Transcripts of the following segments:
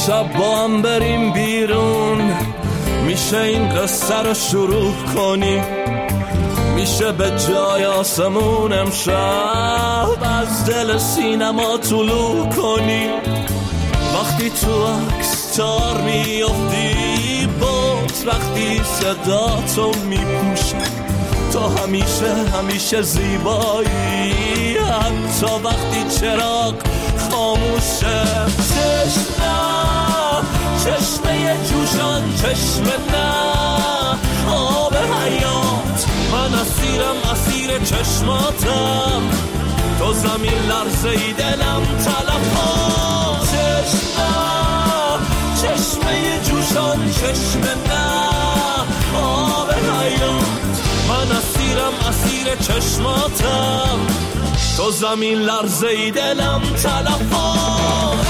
شب با هم بریم بیرون، میشه این قصه رو شروع کنی، میشه به جای آسمون امشب از دل سینما طلوع کنی. وقتی تو عکستار میافتی بود، وقتی صدا تو میپوشه، تو همیشه زیبایی، حتی وقتی چراغ خاموشه. چشمه جوشان، چشمه نه آب حیات، من اسیر چشماتم، تو زمین لرزه‌ای دلم تلفات. چشمه جوشان، چشمه نه آب حیات، من اسیر چشماتم، تو زمین لرزه‌ای دلم تلفات.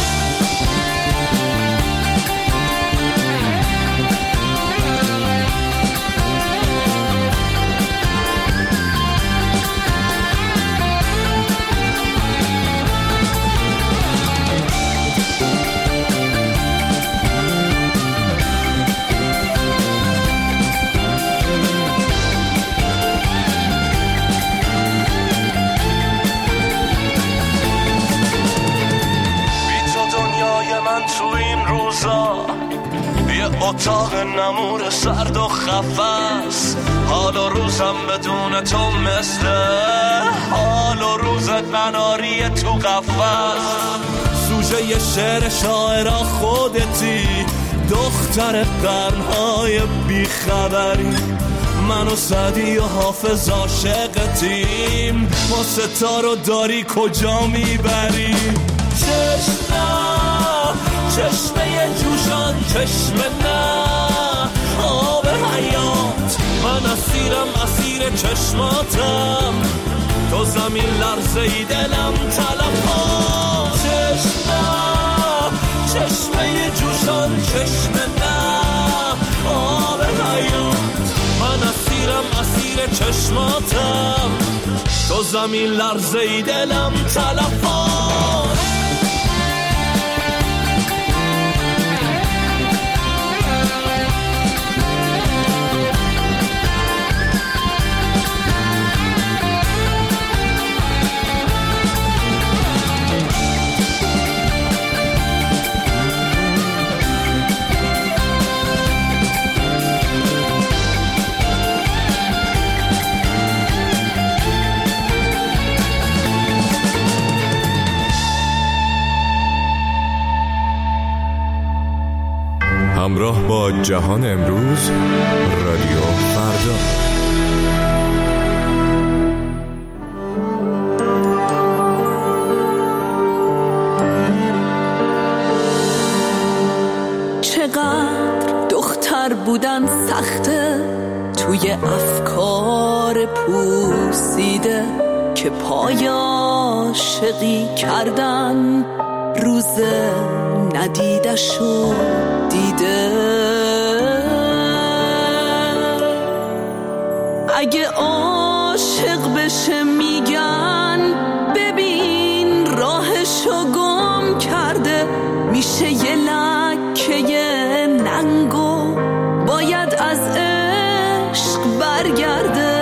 تو این روزا یه اتاق نمور سرد و خفص، حال و روزم بدون تو مثل حال و روزت مناری تو قفص. سوژه یه شعر شاعرا خودتی، دختر قرنهای بیخبری، من و سعدی و حافظ عاشقتیم، ما ستارو داری کجا میبری؟ چشمه جوشان، چشمه نه آب حیات، من اسیر چشماتم، تو زمین لرزه‌ای دلم تلفات. چشمه جوشان، چشمه نه آب حیات، من اسیر چشماتم، تو زمین لرزه‌ای دلم تلفات. همراه با جهان امروز، رادیو فردا. چقدر دختر بودن سخته، توی افکار پوسیده که پای عاشقی کردن روز ندیدشو دیده. اگه عاشق بشه میگن ببین راهشو گم کرده، میشه یه لکه ننگو باید از عشق برگرده.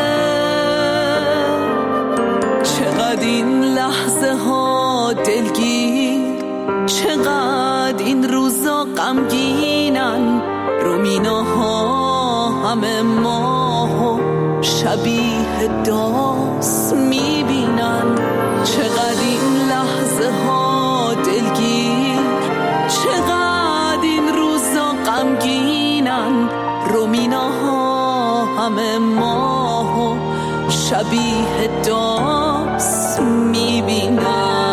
چقدر این لحظه ها دلگیر، چقدر این روزا غمگینن، رومیناها همه ماهو شبیه داس میبینن. چقدر این لحظه ها دلگیر، چقدر این روزا غمگینن، رومیناها همه ماهو شبیه داس میبینن.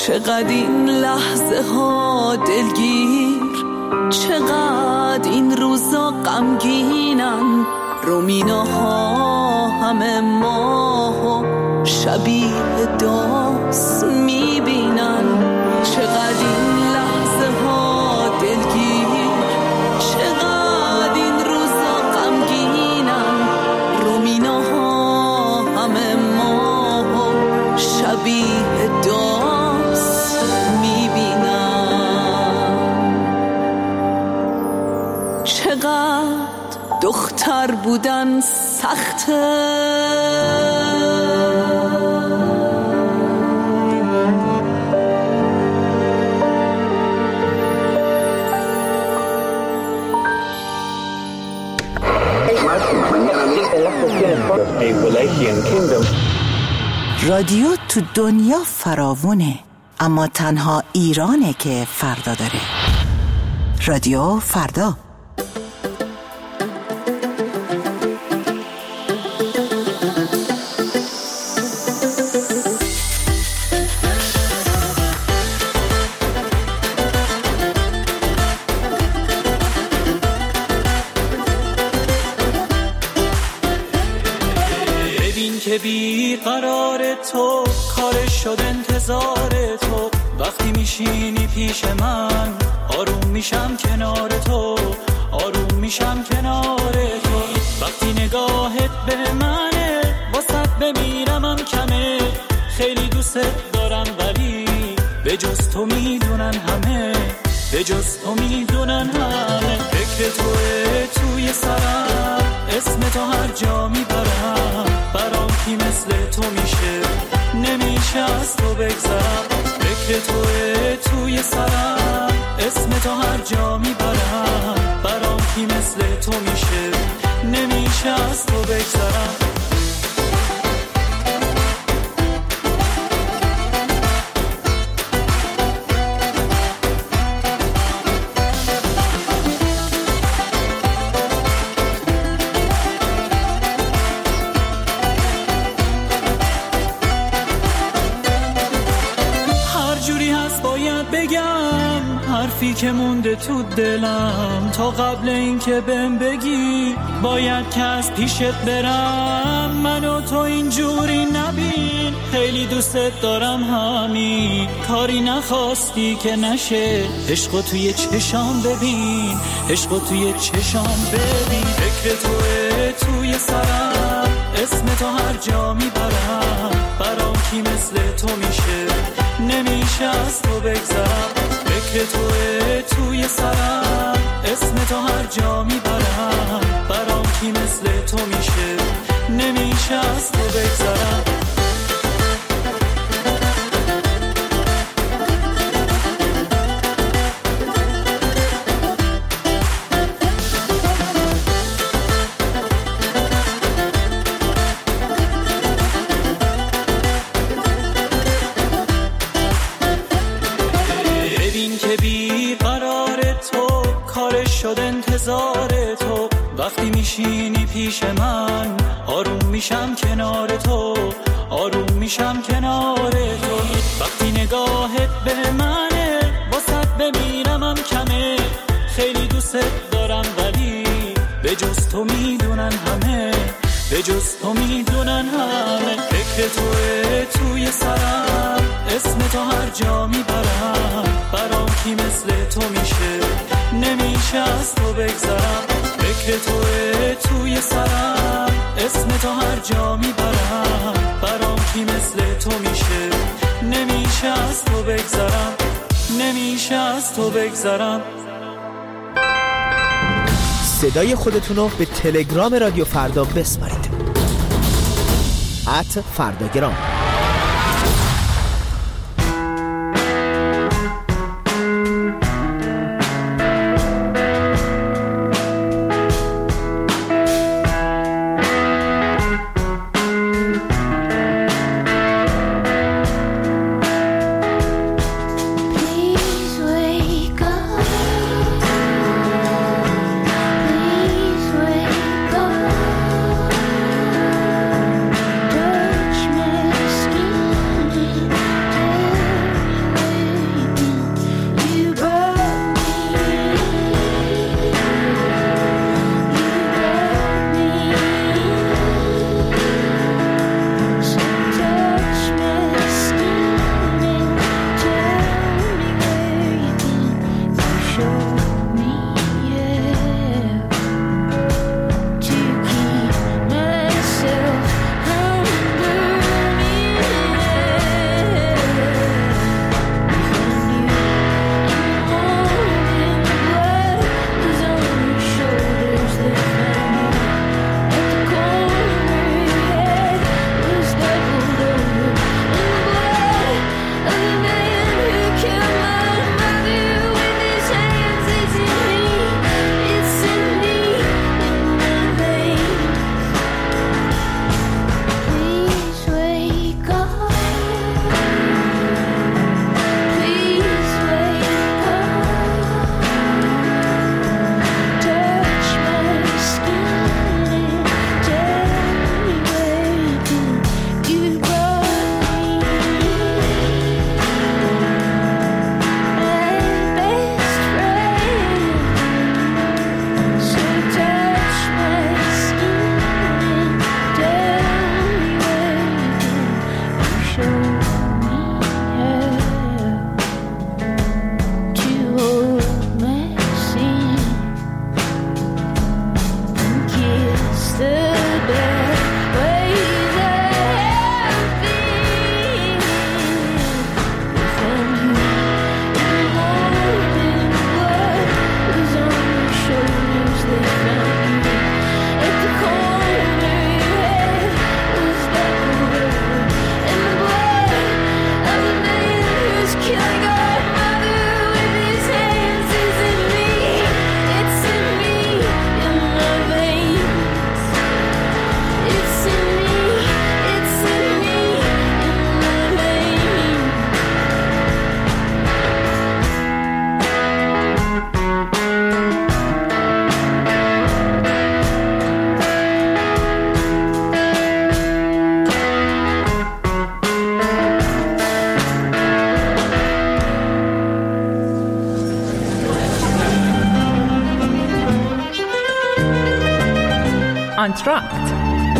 چقدر این لحظه ها دلگیر، چقدر این روزا غمگینن، رومیناها همه ماهو شبیه داس میبینن. چقدر این لحظه ها دلگیر، چقدر این روزا غمگینن، رومیناها همه ماهو شبیه داس میبینن. چقدر دختر بودن سخته، رادیو تو دنیا فراوونه، اما تنها ایرانه که فردا داره. رادیو فردا. که بی قرار تو کار شد انتظار تو، وقتی میشینی پیش من آروم میشم کنار تو، آروم میشم کنار تو. وقتی نگاهت به منه واسط بمیرمم کمه، خیلی دوست دارم ولی به جز تو میدونن همه، به جز تو میدونن همه. فکر توه توی سرم، اسم تو هر جا میبرم، برام کی مثل تو میشه، نمیشه از تو بگذرم. فکر توه توی سرم، اسم تو هر جا میبرم، برام کی مثل تو میشه، نمیشه از تو بگذرم. حرفی که مونده تو دلم تا قبل این که بهم بگی، باید که از پیشت برم، منو تو اینجوری نبین. خیلی دوستت دارم همین، کاری نخواستی که نشه، عشقو توی چشام ببین، عشقو توی چشام ببین. فکر توه توی سرم، اسم تو هر جا میبرم، برام کی مثل تو میشه، نمیشه از تو بگذرم. فکر توه توی سرم، اسم تو هر جا میبرم، برام کی مثل تو میشه، نمیشه از تو بگذرم. تو وقتی میشینی پیش من آروم میشم کنار تو، آروم میشم کنار تو. وقتی نگاهت به منه واسط بمیرمم کمه، خیلی دوستت دارم ولی به جز تو میدونن همه، به جز تو میدونن همه. فکر توه توی سرم، اسم تو هر جا میبرم، برام کی مثل تو میشه، نمیشه از تو بگذرم. فکر توه توی سرم، اسم تو هر جا میبرم، برام کی مثل تو میشه، نمیشه از تو بگذرم، نمیشه از تو بگذرم. صدای خودتونو به تلگرام رادیو فردا بسپارید. @فرداگرام. Darkness کانترکت.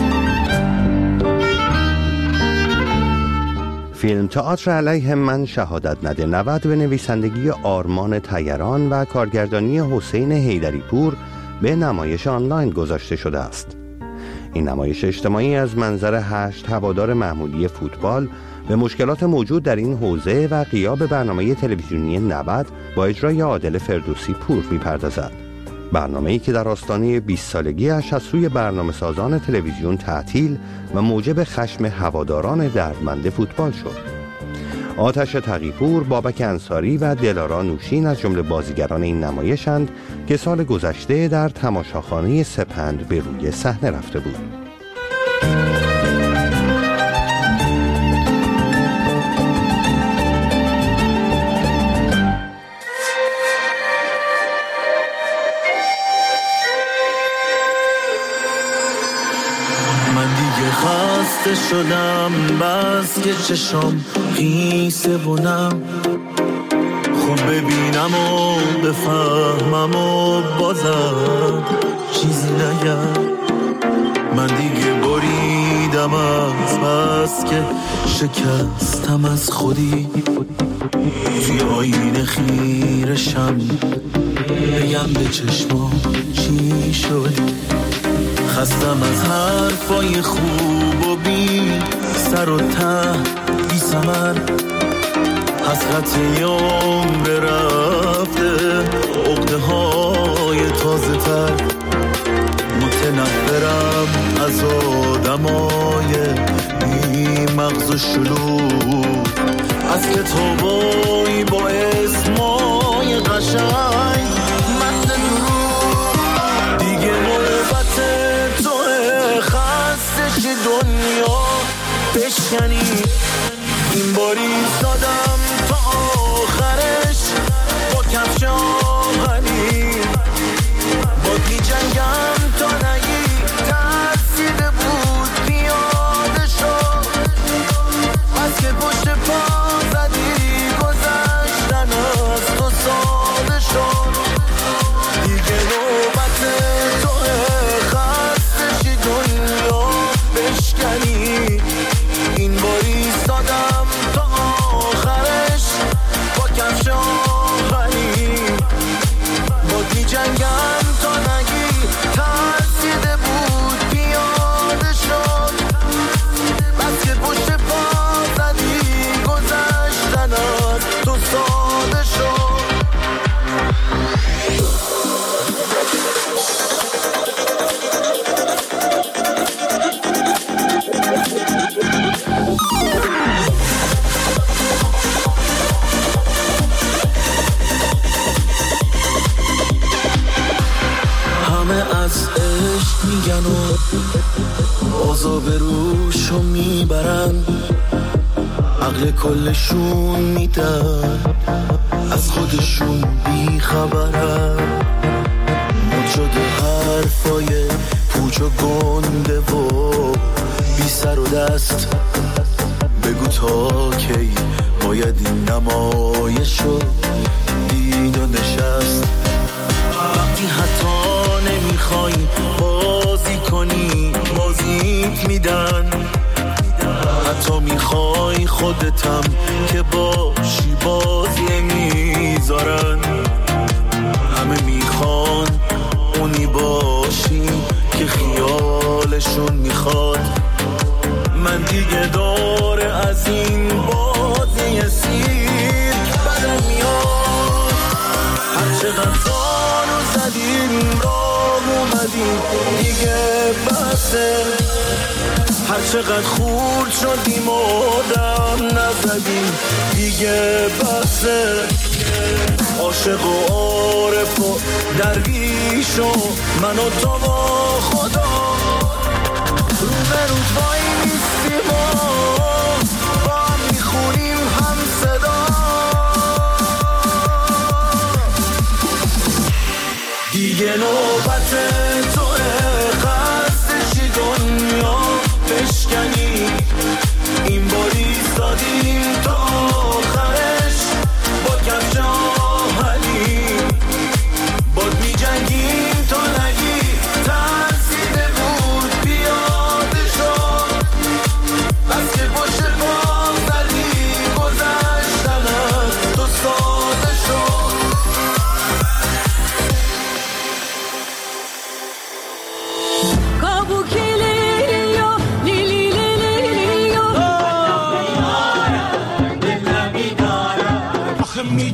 فیلم تئاتر علیه من شهادت نده 90 به نویسندگی آرمان طیران و کارگردانی حسین حیدری پور به نمایش آنلاین گذاشته شده است. این نمایش اجتماعی از منظر 8 هوادار معمولی فوتبال به مشکلات موجود در این حوزه و غیاب برنامه تلویزیونی 90 با اجرای عادل فردوسی پور می‌پردازد. برنامه‌ای که در آستانه 20 سالگی‌اش از سوی برنامه‌سازان تلویزیون تعطیل و موجب خشم هواداران دردمند فوتبال شد. آتش تقی‌پور، بابک انصاری و دلارا نوشین از جمله بازیگران این نمایشند که سال گذشته در تماشاخانه سپند به روی صحنه رفته بود. شدم بس که چشم خیسه بونم، خب ببینم و بفهمم و بازم چیزی نگم. من دیگه بریدم از بس که شکستم از خودی، توی آینه خیرشم بگم به چشمام چی شدی. خستم از حرفای خوب و بی سر و ته بی ثمر، حسرت عمر رفته عقده های تازه تر. متنفرم از آدمای بی مغز و شلوغ، از کتابای با اسمای قشنگ متن نور. دیگه نوبت خستش دنیا بشکنی، این باری سادم تا آخرش با کفش آهنی. باد می جنگم تا نگی ترسیده بود پیاده شد، از که پشت پا زدی گذشتن از تو ساده شد. دیگه نوبت تو خستش دنیا بشکنی، این باری سادم تا آخرش با کفش آهنی. باد می جنگم تا نگی ترسیده بود پیاده شد، بس که پشت پا زدی گذشتن از تو ساده شد. همه از عشق میگن و عذاب روشو میبرن، عقل کلشون میدن از خودشون بیخبرن. مد شده حرفای پوچ و گنده و بی سر و دست، بگو تا کی باید این نمایشو دید و نشست. وقتی حتی نمیخوای بازی کنی بازیت میدن، حتی میخوای خودتم که باشی بازی میذارن. همه میخوان اونی باشی که خیالشون میخواد. من دیگه دور از این بازی سیرک بدم میاد. هر چقدر زانو زدیم راه اومدیم دیگه بسه، هر چقدر خورد شدیم و دم نزدیم دیگه بسه. عاشق و عارف و درویش و من و تو با خدا رو به رو وای نیستیم و با هم میخونیم هم صدا. دیگه نوبت توه خستشی دنیا بشکنی، این باری سادیم تا آخرش با کفش آهنی. باد می جنگیم تا نگی ترسیده بود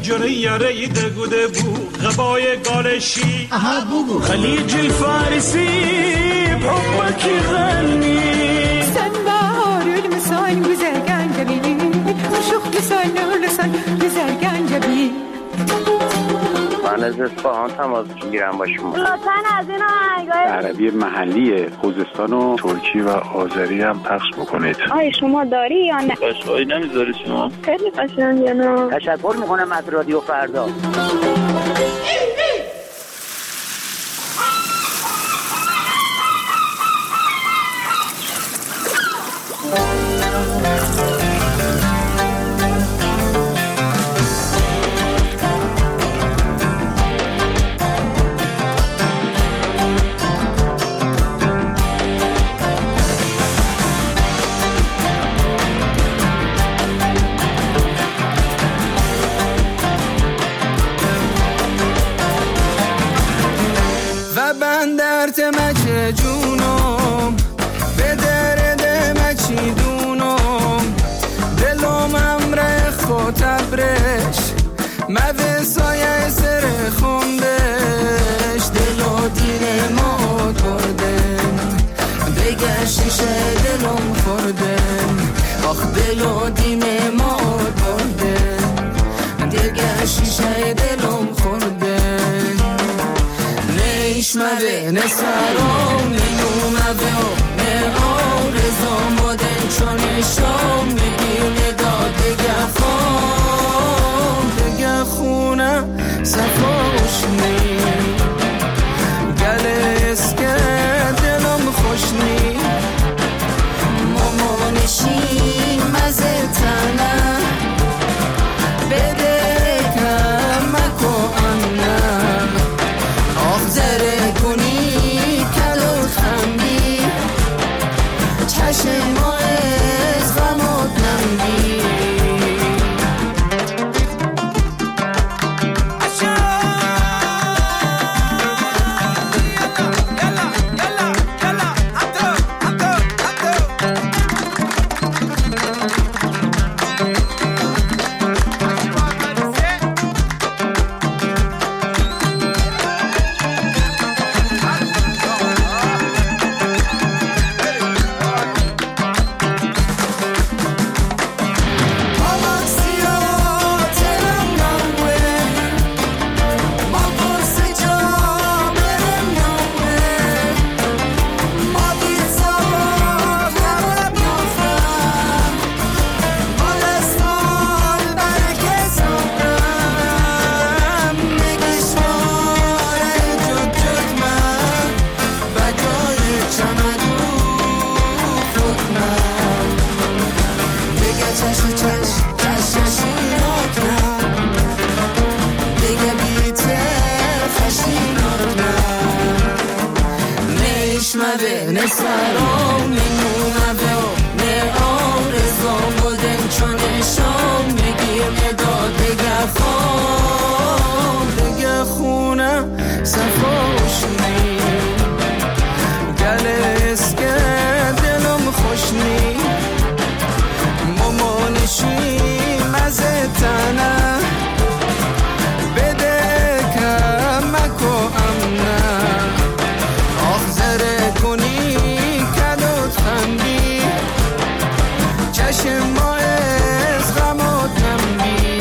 جوری یاری دگوده بو غبای گالشی خلیج الفارسی بحبك غني سنبار المسان بزرگان جبینی شخ لسان لسان بزرگان جبی من از اصفهان تماس میگیرم با شما. لطفاً از این آهنگای عربی محلی خوزستان و ترکی و آذری هم پخش بکنید. آیا شما داری یا نه؟ قشنگی نمیذاری شما؟ خیلی قشنگه نه. تشکر میکنم از رادیو فردا. جونم به درد مچی دونم دلم امره خطبرش موه سایه سر خوندش دلو دیر ما کردن بگه شیشه دلم خوردن آخ دلو دیم ما کردن دیگه شیشه دلم خوردن نشمده نسرام نیومده نه آرزام بودن چونشام میگیر نداد دگه خونه صفاش نی گله اسکه دلم خوش نی مامانشی مزه تنه بده کمکو انم آخ زره کنی کلو خمی چشم ما از غمات نمی نسرام نیومده نه آرزام بودن چونشام میگیر نداد دگه خونه صفاش نی گله اسکه دلم خوش نی مامانشی مزه تنه بده کمکو امنه آخ زره کنی کدوت خندی چشم ما از غمات نمی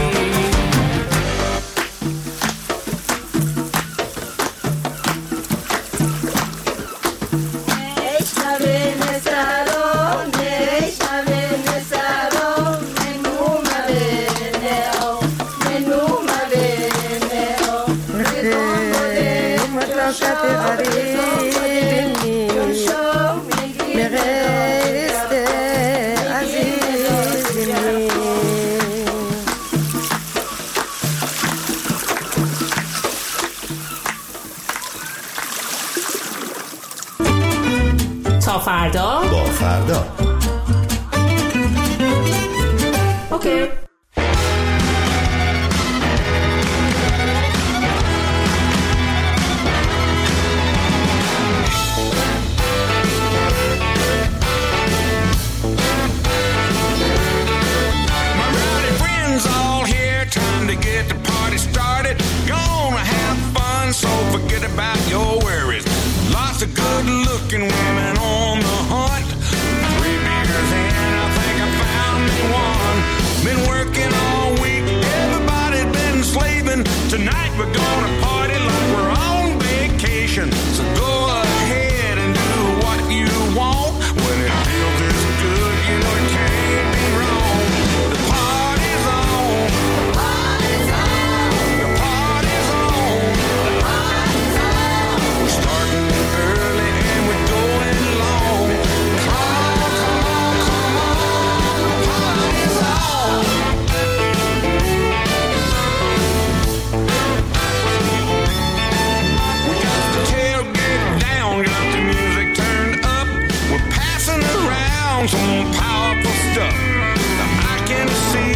اشتبه نسران اشتبه نسران منومه بینه او منومه بینه او ردومه مطلقت غریبی مغرست عزیزی تا فردا با فردا اوکی